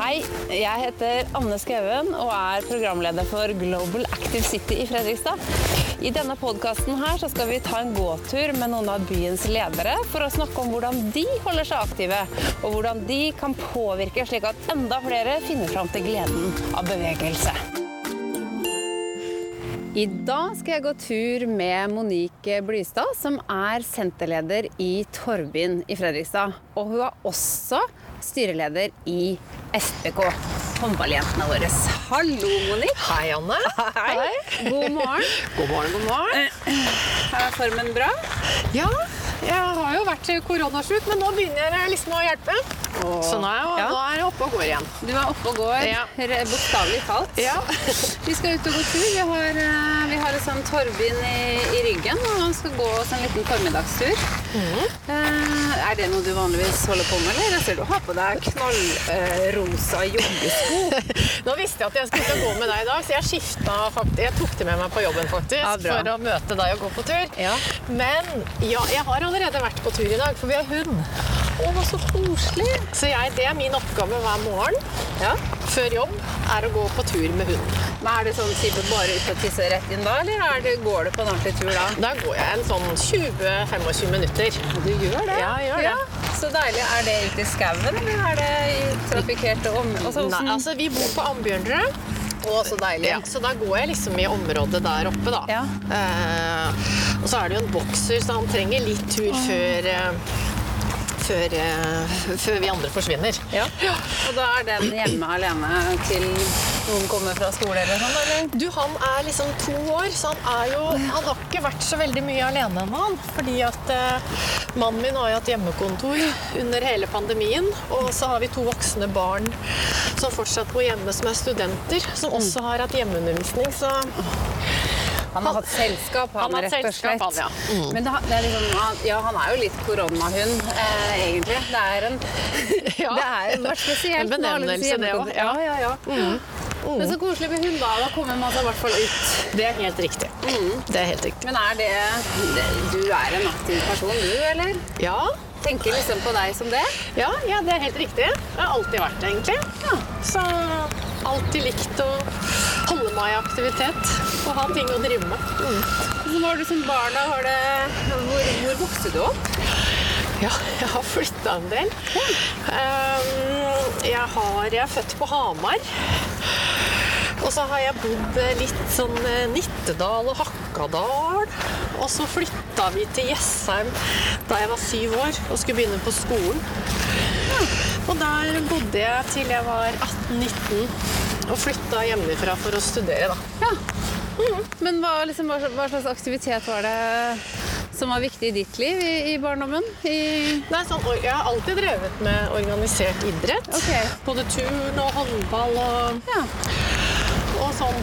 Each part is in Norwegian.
Hei, jeg heter Anne Skauen og programleder for Global Active City i Fredrikstad. I denne podcasten her så skal vi ta en gåtur med noen av byens ledere for å snakke om hvordan de holder seg aktive, og hvordan de kan påvirke slik at enda flere finner fram til gleden av bevegelse. I dag skal jeg gå tur med Monique Blystad, som senterleder i Torvbyen i Fredrikstad. Og hun også styreleder i FBK, håndballjentene våre. Hallo, Monique. Hei, Anne. Hei. God morgen. God morgen, god morgen. Formen bra? Ja, jeg har jo vært koronasjuk, men nå begynner jeg liksom å hjelpe. Så nå er jeg oppe og går igjen. Du oppe og går, bokstavelig talt. Ja. Vi skal ut og gå tur. Vi har et sånn Torvbyen i ryggen, og vi skal gå oss en liten formiddagstur. Det noe du vanligvis holder på med, eller? Jeg ser du har på deg knallrosa joggesko. Nå visste jeg at jeg skulle gå med deg i dag, så jeg skiftet faktisk. Jeg tok det med meg på jobben faktisk, for å møte deg og gå på tur. Ja. Men ja, jeg har allerede vært på tur i dag, for vi har hund. Så koselig. Så det min oppgave hver morgen, før jobb, å gå på tur med hunden. Men det sånn type bare ut og tisse rett inn da, eller går du på en ordentlig tur da? Da går jeg en sånn 20-25 minutter. Du gjør det? Ja, jeg gjør det. Ja. Så deilig. Det ute i skauen, eller det i trafikkerte områder? Nei, altså vi bor på Ambjørnrud. Så deilig. Ja, så da går jeg liksom i området der oppe da. Ja. Og så det jo en bokser, så han trenger litt tur før vi andre forsvinner. Ja. Og da den hjemme alene til noen kommer fra skole eller sånn, eller? Du, han liksom 2 år, så han har ikke vært så veldig mye alene med han, fordi at mannen min har jo hatt hjemmekontor under hele pandemien, og så har vi 2 voksne barn som fortsatt bor hjemme, som studenter, som også har hatt hjemmeundervisning, så... Han har hatt selskap, rett og slett. Han, ja. Men det liksom, han jo litt koronahund, egentlig. Det vært spesielt. En benevnelse, det også. Ja. Men så koselig med hund da kommer man seg i hvert fall ut. Det helt riktig. Det helt riktig. Men du en aktiv person, du, eller? Ja. Tenker liksom på deg som det? Ja, det helt riktig. Jeg har alltid vært det, egentlig. Ja. Så alltid likt å holde meg i aktivitet og ha ting å drive med. Hvordan var du som barn da? Hvor vokste du opp? Ja, jeg har flyttet en del. Jeg er født på Hamar. Og så har jeg bodd litt sånn Nittedal og Hakadal. Og så flyttet vi til Jessheim da jeg var 7 år og skulle begynne på skolen. Og der bodde jeg til jeg var 18-19 og flyttet hjemmefra for å studere da. Ja. Men hva slags aktivitet var det som var viktig i ditt liv i barndommen? Jeg har alltid drevet med organisert idrett. Okay. Både turn og håndball og sånn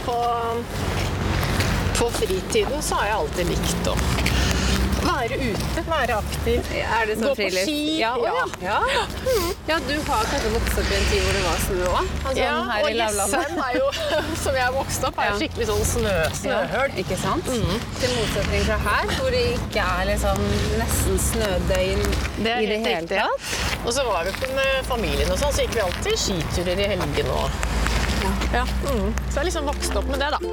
på fritiden så har jeg alltid likt å være ute, være aktiv, det sånn gå på ski. Ja, du har kanskje vokst opp i en tid hvor det var snø også? Her og i Jessheim som jeg har vokst opp, skikkelig sånn snøhøl. Ikke sant? Til motsetning fra her, hvor det ikke liksom nesten snødøgn i det hele tatt. Og så var vi med familien og sånn, så gikk vi alltid skiturer i helgen og... Så jeg har liksom vokst opp med det da.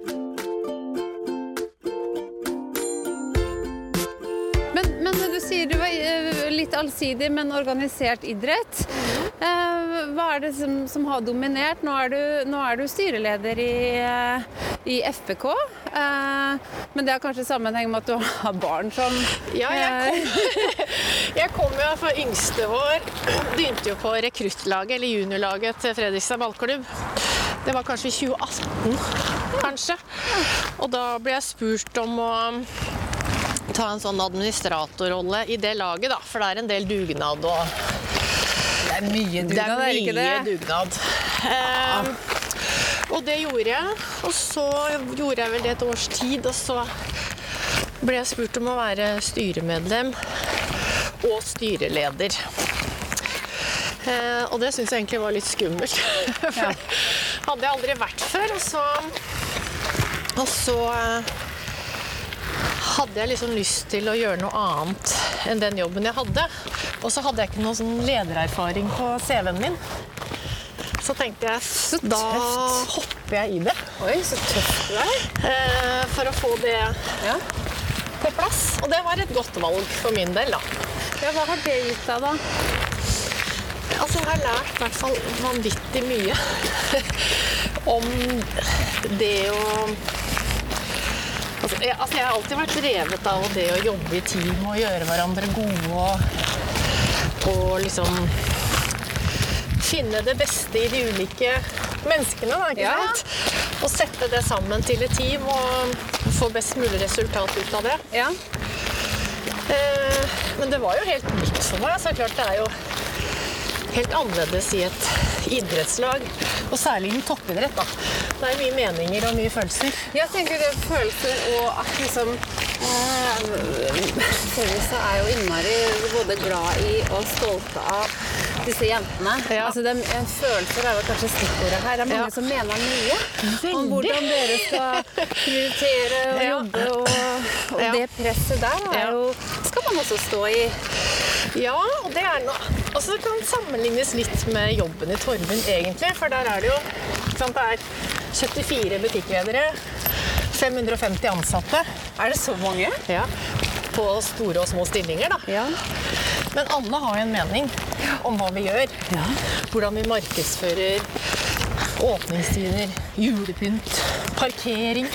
Men du sier du var litt allsidig, men organisert idrett. Hva det som har dominert? Nå du styreleder i FBK, men det har kanskje sammenheng med at du har barn som... Ja, jeg kom jo for yngste år, begynte jo på rekruttlaget, eller juniorlaget til Fredrikstad ballklubb. Det var kanskje i 2018, kanskje. Og da ble jeg spurt om å ta en sånn administratorrolle i det laget da, for det en del dugnad og... Det mye dugnad, det ikke det? Mye dugnad. Og det gjorde jeg, og så gjorde jeg vel det et års tid, og så ble jeg spurt om å være styremedlem og styreleder. Og det synes jeg egentlig var litt skummelt, for det hadde jeg aldri vært før, og så hadde jeg liksom lyst til å gjøre noe annet enn den jobben jeg hadde. Og så hadde jeg ikke noen sånn ledererfaring på CV-en min. så tenkte jeg, da hopper jeg i det. Oi, så tøft du er. For å få det Ja. på plass. Og det var et godt valg for min del, da. Ja, hva har det gitt deg da? Altså, jeg har lært i hvert fall vanvittig mye om det å jeg har alltid vært drevet av det å jobbe i team og gjøre hverandre gode og liksom finne det beste i de ulike menneskene, da, ikke sant? Og sette det sammen til et team og få best mulig resultat ut av det. Ja. Men det var jo helt nytt for meg, så klart det er jo helt annerledes i et idrettslag, og særlig i toppidrett da. Det er mye meninger og mye følelser. Jeg tenker det følelser og at liksom Service er jo innmari både glad i og stolte av disse jentene. Ja. Altså følelser er jo kanskje stikkordet her. Det er mange som mener mye om hvordan dere skal prioritere og jobbe, og det presset der er jo, skal man også stå i. Ja, og det er noe. Og så kan det sammenlignes litt med jobben i Torvund egentlig, for der er det jo, det er 74 butikkledere, 550 ansatte. Er det så mange? Ja, på store og små stillinger da. Ja. Men alle har jo en mening om hva vi gjør, hvordan vi markedsfører, åpningstider, julepynt, parkering.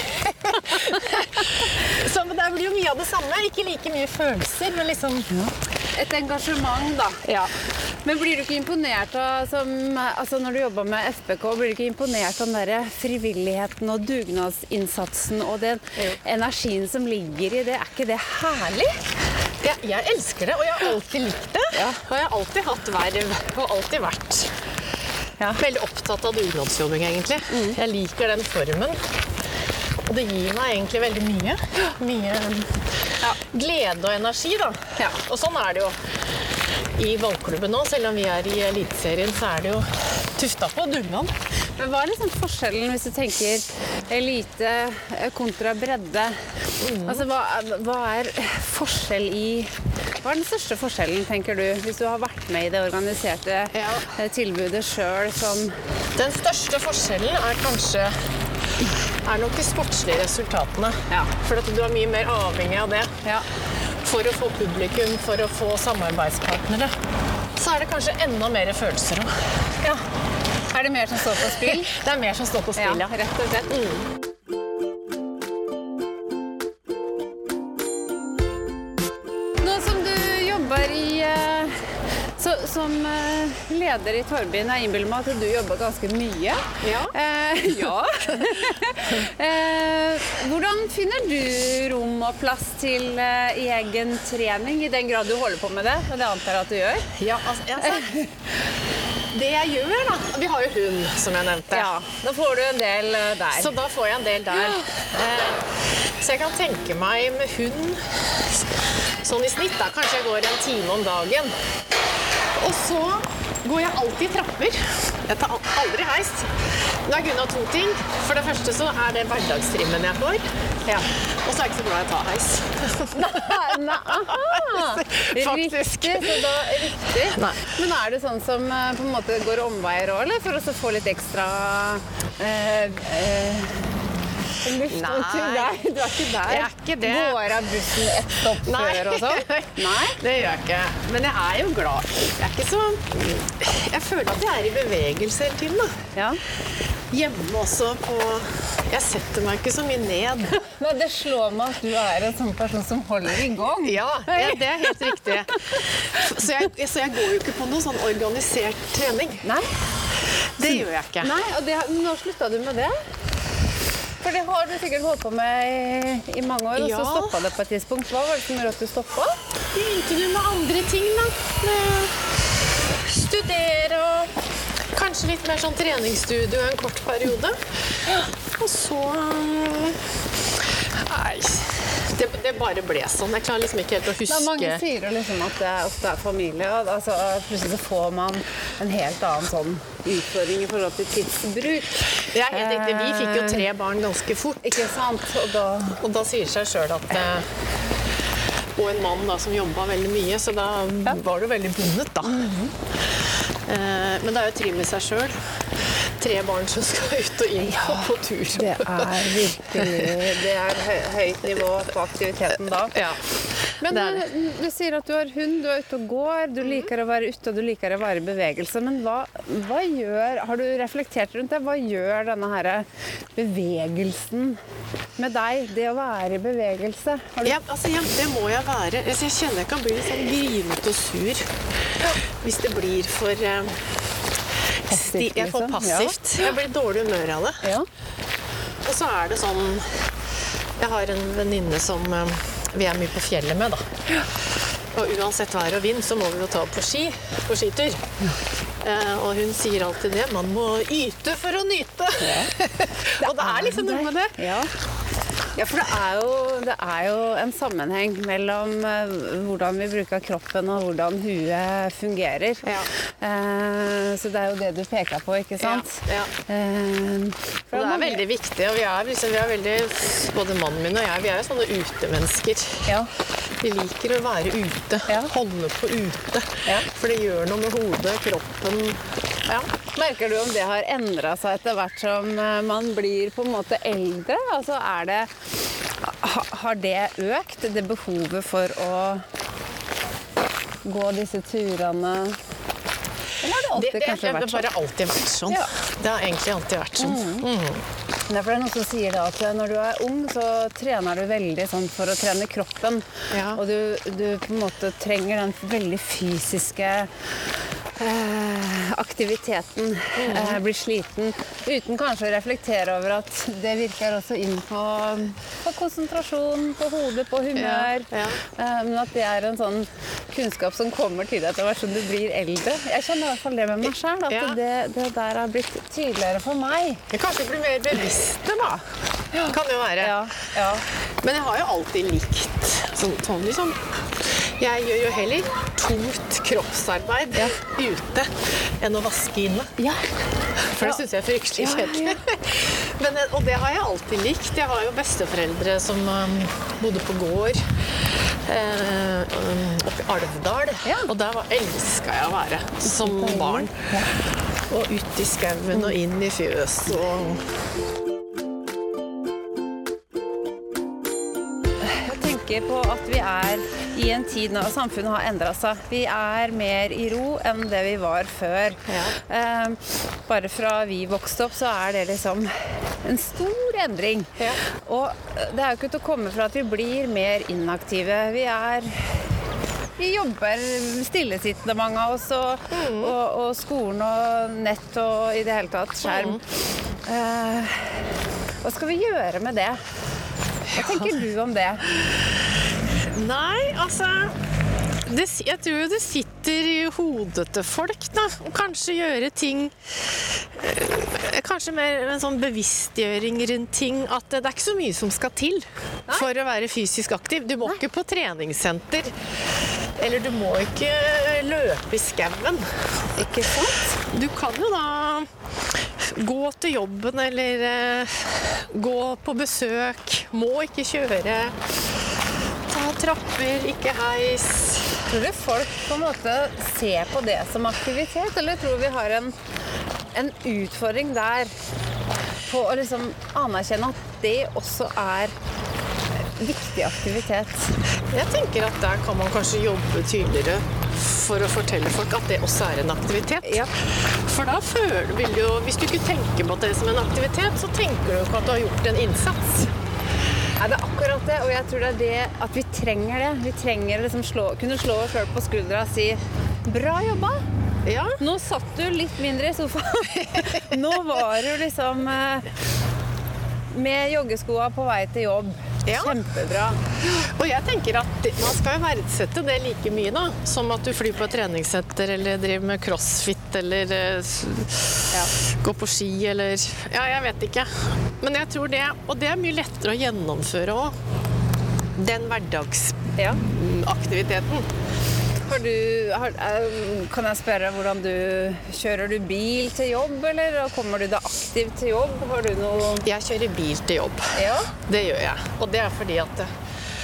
Så det blir jo mye av det samme, ikke like mye følelser, men liksom et engasjement da. Ja. Men blir du ikke imponert av, altså når du jobber med FBK, blir du ikke imponert av den der frivilligheten og dugnadsinnsatsen og den energien som ligger i det? Er ikke det herlig? Jeg elsker det, og jeg har alltid likt det. Ja. Og jeg har alltid hatt verv, og alltid vært veldig opptatt av dugnadsjobbing egentlig. Jeg liker den formen. Og det gir meg egentlig veldig mye. Mye glede og energi da. Ja. Og sånn er det jo i ballklubben nå. Selv om vi er i eliteserien, så er det jo tufta på dugnad. Men hva er liksom forskjellen hvis du tenker elite kontra bredde? Altså, hva er forskjell i... Hva er den største forskjellen, tenker du, hvis du har vært med i det organiserte tilbudet selv som... Den største forskjellen er nok de sportslige resultatene. Ja. For at du er mye mer avhengig av det. Ja. For å få publikum, for å få samarbeidspartnere. Så er det kanskje enda mer følelser også. Ja. Er det mer som står på spill? Det er mer som står på spill, ja. Rett og slett. Nå som du jobber som leder i Torvund, jeg innbiller meg at du jobber ganske mye. Ja. Hvordan finner du rom og plass til egen trening, i den grad du holder på med det? Og det antar jeg at du gjør? Ja, altså, det jeg gjør da, vi har jo hund, som jeg nevnte. Ja, da får du en del der. Så da får jeg en del der. Så jeg kan tenke meg med hund, sånn i snitt da, kanskje jeg går en time om dagen. Og så går jeg alltid i trapper. Jeg tar aldri heis. Det er grunn av to ting. For det første så er det hverdagstrimmen jeg får. Ja. Og så er jeg ikke så glad i å ta heis. Riktig, så da riktig. Nei. Men er det sånn som på en måte går omveier også, eller? For å få litt ekstra luft? Nei. Du er ikke der? Jeg er ikke det. Går av bussen et stopp før og sånn? Nei? Det gjør jeg ikke. Men jeg er jo glad. Jeg er ikke så... Jeg føler at jeg er i bevegelse hele tiden, da. Ja. Hjemme også på... Jeg setter meg ikke så mye ned. Nei, det slår meg at du er en sånn person som holder i gang. Ja, det er helt riktig. Så jeg går jo ikke på noe sånn organisert trening. Nei? Det gjør jeg ikke. Nei, og nå sluttet du med det? For det har du sikkert holdt på med i mange år, og så stoppet det på et tidspunkt. Hva var det som gjorde at du stoppet? Begynte du med andre ting da? Studere og kanskje litt mer sånn treningsstudio en kort periode. Og så... Nei, det bare ble sånn. Jeg klarer liksom ikke helt å huske... Men mange sier jo liksom at det ofte er familie, og altså, plutselig så får man en helt annen sånn utfordring i forhold til tidsbruk. Det er helt riktig. Vi fikk jo 3 barn ganske fort. Ikke sant? Og da sier seg selv at... Og en mann da, som jobbet veldig mye, så da var det veldig bundet da. Men det jo trim I seg selv. 3 barn som skal ut og inn på tur. Det virkelig det høyt nivå på aktiviteten da. Ja. Men du sier at du har hund, du ute og går, du liker å være ute og du liker å være I bevegelse. Men hva har du reflektert rundt det? Hva gjør denne her bevegelsen med deg? Det å være I bevegelse? Ja, det må jeg være. Jeg kjenner jeg kan bli litt sånn grinete og sur hvis det blir for... Jeg får passivt. Jeg blir dårlig humør av det. Ja. Og så det sånn... Jeg har en venninne som vi mye på fjellet med, da. Og uansett vær og vind, så må vi jo ta på skitur. Og hun sier alltid det, man må yte for å nyte. Ja. Og det liksom noe med det. Ja. Ja, for det jo en sammenheng mellom hvordan vi bruker kroppen og hvordan huet fungerer. Ja. Så det jo det du peker på, ikke sant? Ja. Og det veldig viktig, og vi er veldig, både mannen min og jeg, vi jo sånne utemennesker. Ja. Vi liker å være ute, holde på ute, for det gjør noe med hodet, kroppen. Ja. Merker du om det har endret seg etter hvert som man blir på en måte eldre? Altså har det økt, det behovet for å gå disse turene? Eller det kanskje vært sånn? Det bare alltid vært sånn. Ja. Det har egentlig alltid vært sånn. Derfor det noen som sier da at når du ung, så trener du veldig sånn for å trene kroppen. Ja. Og du på en måte trenger den veldig fysiske aktiviteten, blir sliten, uten kanskje å reflektere over at det virker også inn på konsentrasjon, på hodet, på humør. Ja. Men at det en sånn kunnskap som kommer til deg etter hvert som du blir eldre. Jeg kjenner I hvert fall det med meg selv, at det der har blitt tydeligere for meg. Jeg kanskje blir mer bevisste da. Kan det jo være. Ja. Men jeg har jo alltid likt sånn liksom. Jeg gjør jo heller tungt kroppsarbeid ute enn å vaske inne. Ja. For det synes jeg fryktelig kjedelig. Og det har jeg alltid likt. Jeg har jo besteforeldre som bodde på gård oppe I Alvdal. Og der elsket jeg å være som barn. Og ut I skauen og inn I fjøs og... På at vi I en tid nå, samfunnet har endret seg. Vi mer I ro enn det vi var før. Ja. Bare fra vi vokste opp, så det liksom en stor endring. Ja. Og det jo ikke til å komme fra at vi blir mer inaktive. Vi jobber stillesittende, mange av oss, og skolen og nett og I det hele tatt skjerm. Hva skal vi gjøre med det? Hva tenker du om det? Nei, jeg tror det sitter I hodet til folk da, og kanskje gjøre ting kanskje mer en sånn bevisstgjøring rundt ting, at det ikke så mye som skal til for å være fysisk aktiv. Du må ikke på treningssenter, eller du må ikke løpe I skauen. Ikke sant? Du kan jo da gå til jobben, eller gå på besøk, må ikke kjøre, ta trapper, ikke heis. Tror du folk på en måte ser på det som aktivitet, eller tror vi har en utfordring der på å liksom anerkjenne at det også viktig aktivitet? Jeg tenker at der kan man kanskje jobbe tydeligere for å fortelle folk at det også en aktivitet. Ja. For da vil du jo, hvis du ikke tenker på det som en aktivitet, så tenker du ikke at du har gjort en innsats. Det akkurat det, og jeg tror det det at vi trenger det. Vi trenger liksom kunne slå oss selv på skuldra og si bra jobba! Ja. Nå satt du litt mindre I sofaen. Nå var du liksom med joggeskoa på vei til jobb. Ja. Kjempebra. Og jeg tenker at man skal jo verdsette det like mye da, som at du flyr på et treningssenter, eller driver med crossfit, eller går på ski, eller... Ja, jeg vet ikke. Men jeg tror det, og det mye lettere å gjennomføre også, den hverdagsaktiviteten. Kan jeg spørre hvordan kjører du bil til jobb, eller kommer du da aktivt til jobb? Har du noe... Jeg kjører bil til jobb. Ja. Det gjør jeg. Og det fordi at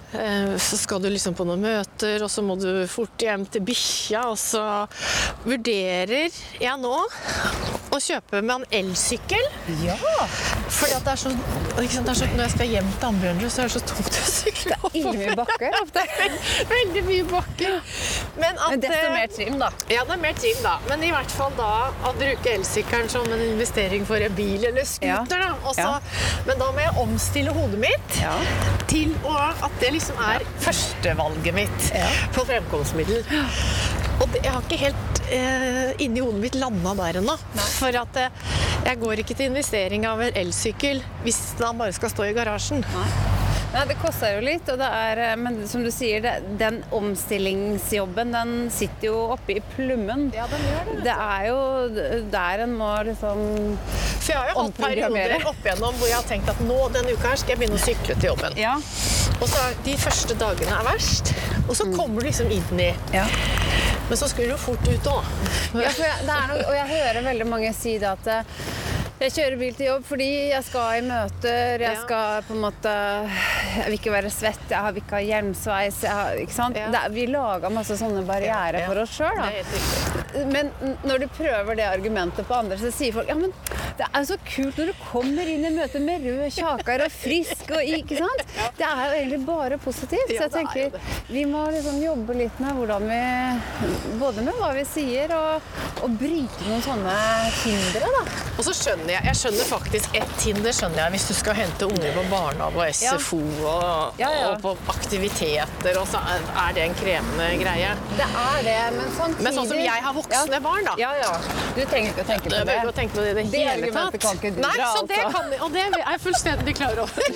Så skal du liksom på noen møter, og så må du fort hjem til bikkja, og så vurderer jeg nå å kjøpe med en elsykkel. Ja! Fordi at det er så, ikke sant, det er så, når jeg skal hjem til Ambjørnrud, så er det så tungt å sykle opp. Ille mye bakker ofte. Veldig mye bakker. Men desto mer trim, da. Ja, det er mer trim, da. Men i hvert fall da å bruke elsykkelen som en investering for en bil eller scooter, da. Også, men da må jeg omstille hodet mitt til at det liksom er førstevalget mitt på fremkomstmiddel. Og jeg har ikke helt inni hodet mitt landet der ennå. For at jeg går ikke til investering av en elsykkel hvis den bare skal stå i garasjen. Nei, det koster jo litt, og det er, men som du sier, den omstillingsjobben, den sitter jo oppe i plummen. Ja, den gjør det. Det er jo der en må liksom For jeg har jo hatt perioder opp igjennom hvor jeg har tenkt at nå, denne uka her, skal jeg begynne å sykle til jobben. Ja. Og så de første dagene er verst, og så kommer du liksom inn i. Ja. Men så skulle du jo fort ut da. Ja, for og jeg hører veldig mange si det at jeg kjører bil til jobb fordi jeg skal i møter, jeg skal på en måte, jeg vil ikke være svett, jeg vil ikke ha hjelmsveis, ikke sant? Vi lager masse sånne barrierer for oss selv, da. Det er helt riktig. Men når du prøver det argumentet på andre, så sier folk, ja, men det er så kult når du kommer inn i møte med rød kjaker og frisk, og ikke sant? Det er jo egentlig bare positivt, så jeg tenker, vi må liksom jobbe litt med hvordan vi, både med hva vi sier, og bryte noen sånne hindre, da. Og så skjønner jeg skjønner faktisk ett hinder skjønner jeg hvis du skal hente unger på barnehage og SFO og på aktiviteter, og så er det en krevende greie. Det er det, men samtidig... Men sånn som jeg har voksne barn, da. Ja. Du trenger ikke å tenke på det. Jeg behøver ikke å tenke på det i det hele tatt. Det argumentet kan ikke du dra, Nei, så det altså. kan, og det er jeg fullstendig klar over.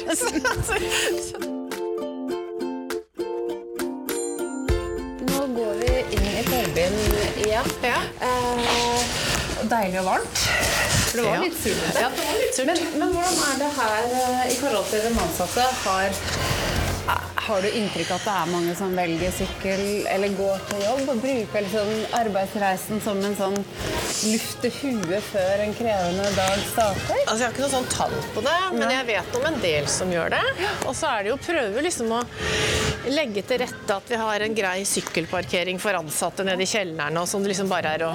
Nå går vi inn i Tørbyen igjen. Ja. Deilig og varmt. For det var litt surt. Ja, det var litt surt. Men hvordan er det her i forhold til de ansatte? Har du inntrykk at det er mange som velger sykkel eller går til jobb og bruker liksom arbeidsreisen som en sånn lufte huet før en krevende dag starter? Altså, jeg har ikke noe sånn tall på det, men jeg vet om en del som gjør det. Og så er det jo å prøve liksom å legge til rette at vi har en grei sykkelparkering for ansatte nede i kjelleren, og sånn det liksom bare er å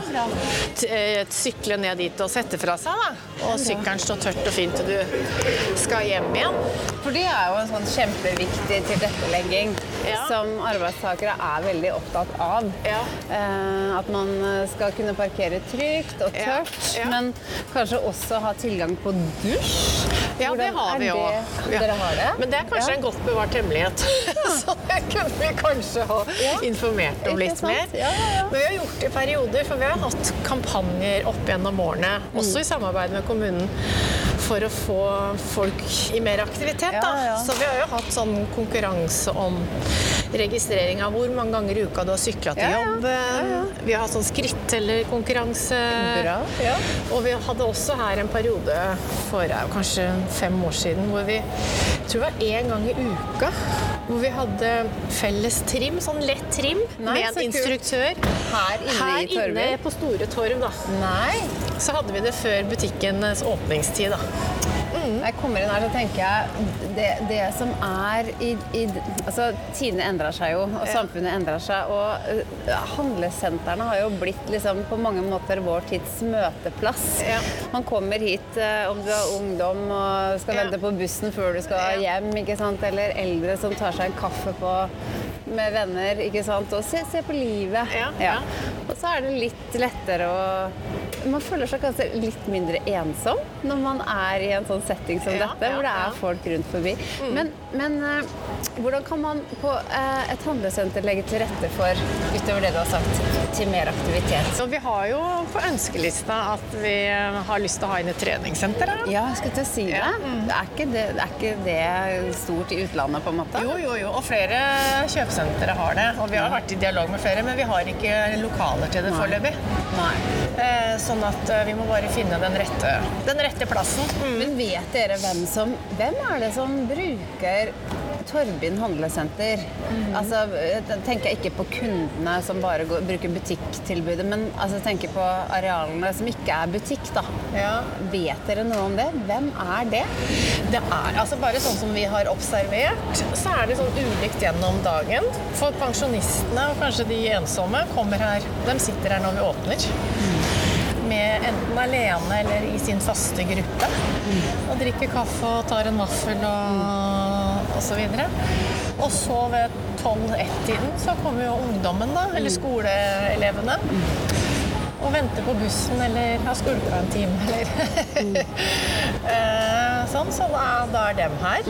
sykle ned dit og sette fra seg, da. Og sykkelen står tørt og fint til du skal hjem igjen. For det er jo en sånn kjempeviktig tilrettelegging som arbeidstakere er veldig opptatt av. At man skal kunne parkere trygt og tørt, men kanskje også ha tilgang på dusj. Ja, det har vi jo. Dere har det? Men det er kanskje en godt bevart hemmelighet. Så det kunne vi kanskje ha informert om litt mer. Men vi har gjort det i perioder, for vi har hatt kampanjer opp gjennom årene, også i samarbeid med kommunen, for å få folk i mer aktivitet, da. Så vi har jo hatt sånn konkurranse om registrering av hvor mange ganger i uka du har syklet til jobb. Vi har hatt sånn skrittellerkonkurranse. Og vi hadde også her en periode for kanskje 5 år siden, hvor vi, jeg tror det var 1 gang i uka, hvor vi hadde felles trim, sånn lett trim, med en instruktør. Her inne på Store Torv, da. Nei. Så hadde vi det før butikkens åpningstid, da. Når jeg kommer inn her, så tenker jeg det som er altså, tidene endrer seg jo, og samfunnet endrer seg, og handlesentrene har jo blitt liksom, på mange måter vår tids møteplass. Man kommer hit om du er ungdom og skal vente på bussen før du skal hjem, ikke sant? Eller eldre som tar seg en kaffe med venner, ikke sant? Og se på livet. Og så er det litt lettere man føler seg kanskje litt mindre ensom når man er i en sånn setting som dette, hvor det er folk rundt forbi. Men hvordan kan man på et handlesenter legge til rette for, utover det du har sagt, til mer aktivitet? Så vi har jo på ønskelista at vi har lyst til å ha inn et treningssenter. Ja, jeg skulle til å si det. Er ikke det stort i utlandet, på en måte? Jo, og flere kjøpesentere har det. Og vi har vært i dialog med flere, men vi har ikke lokaler til det foreløpig. Sånn at vi må bare finne den rette plassen. Men vet dere hvem er det som bruker Torvbyen handlesenter. Altså, tenker jeg ikke på kundene som bare bruker butikktilbudet, men altså, tenker på arealene som ikke er butikk, da. Ja. Vet dere noe om det? Hvem er det? Det er altså bare sånn som vi har observert, så er det sånn ulikt gjennom dagen. For pensjonistene og kanskje de ensomme kommer her, de sitter her når vi åpner. Med enten alene eller i sin faste gruppe. Og drikker kaffe og tar en vaffel og så videre. Og så ved 12-1-tiden så kommer jo ungdommen da, eller skoleelevene. Og venter på bussen eller har skulka en time eller sånn, så da er dem her.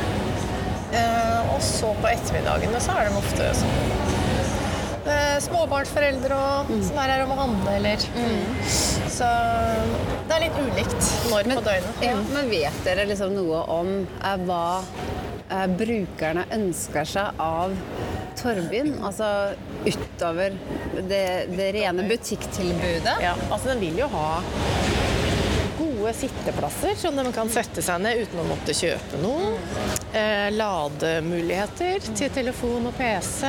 Og så på ettermiddagene så er de ofte sånn småbarnsforeldre som er her om å handle, eller så det er litt ulikt når på døgnet. Ja, men vet dere liksom noe om hva brukerne ønsker seg av Torvbyen? Altså utover det rene butikktilbudet? Ja, altså den vil jo ha gode sitteplasser som de kan sette seg ned uten å måtte kjøpe noe. Lademuligheter til telefon og PC.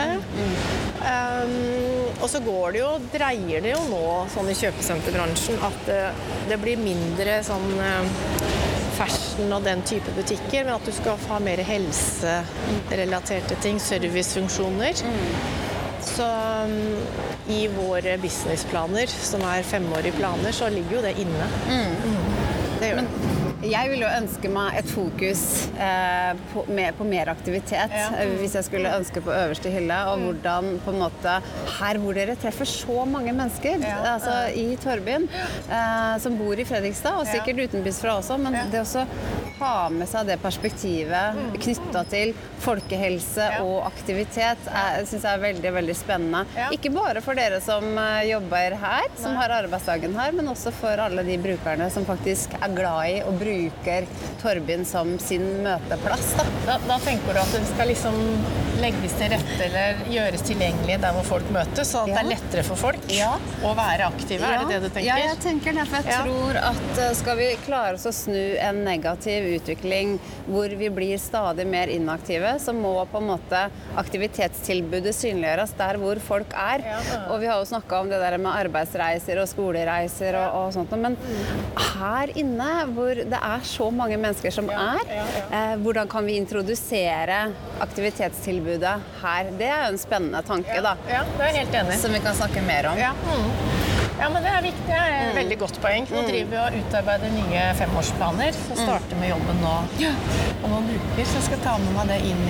Og så dreier det jo nå sånn i kjøpesenterbransjen at det blir mindre sånn fashion og den type butikker, men at du skal ha mer helserelaterte ting, servicefunksjoner. Så i våre businessplaner, som er 5-årige planer, så ligger jo det inne. Det gjør det. Jeg vil jo ønske meg et fokus på mer aktivitet, hvis jeg skulle ønske på øverste hylle, og hvordan på en måte, her hvor dere treffer så mange mennesker, altså i Torvbyen, som bor i Fredrikstad, og sikkert utenbysfra også, men det også ha med seg det perspektivet knyttet til folkehelse og aktivitet, synes jeg er veldig, veldig spennende. Ikke bare for dere som jobber her, som har arbeidsdagen her, men også for alle de brukerne som faktisk er glad i og bruker Torvbyen som sin møteplass. Da tenker du at det skal liksom legges til rette eller gjøres tilgjengelig der hvor folk møtes, så at det er lettere for folk å være aktive, er det du tenker? Ja, jeg tenker det, for jeg tror at skal vi klare oss å snu en negativ utvikling hvor vi blir stadig mer inaktive, så må på en måte aktivitetstilbudet synliggjøres der hvor folk er. Og vi har jo snakket om det der med arbeidsreiser og skolereiser og sånt, men her inne hvor det er så mange mennesker som hvordan kan vi introdusere aktivitetstilbudet her? Det er jo en spennende tanke da. Ja, det er jeg helt enig. Som vi kan snakke mer om. Ja, men det er viktig. Det er et veldig godt poeng. Nå driver vi og utarbeider nye 5-årsplaner. Så starter med jobben nå om noen uker, så jeg skal ta med meg det inn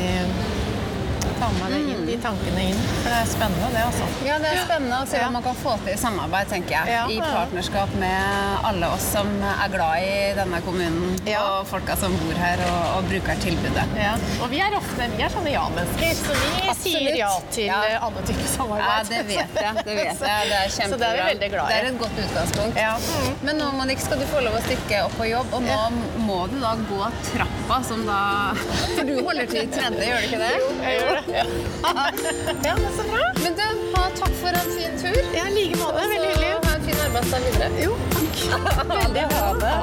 de tankene inn. For det er spennende, det altså. Ja, det er spennende å se hva man kan få til i samarbeid, tenker jeg. I partnerskap med alle oss som er glad i denne kommunen, og folka som bor her og bruker tilbudet. Og vi er sånne ja-mennesker, så vi sier ja til alle typer samarbeid. Ja, det vet jeg. Det er kjempebra. Så det er vi veldig glad i. Det er et godt utgangspunkt. Men nå, Monique, skal du få lov å stikke opp på jobb, og nå må du da gå trappa, som da... For du holder til i 3., gjør du ikke det? Jo, jeg gjør det. Ja, men så bra. Men du, takk for en fin tur. Ja, like måte. Veldig hyggelig. Ha en fin arbeidsdag videre. Jo, takk. Veldig bra.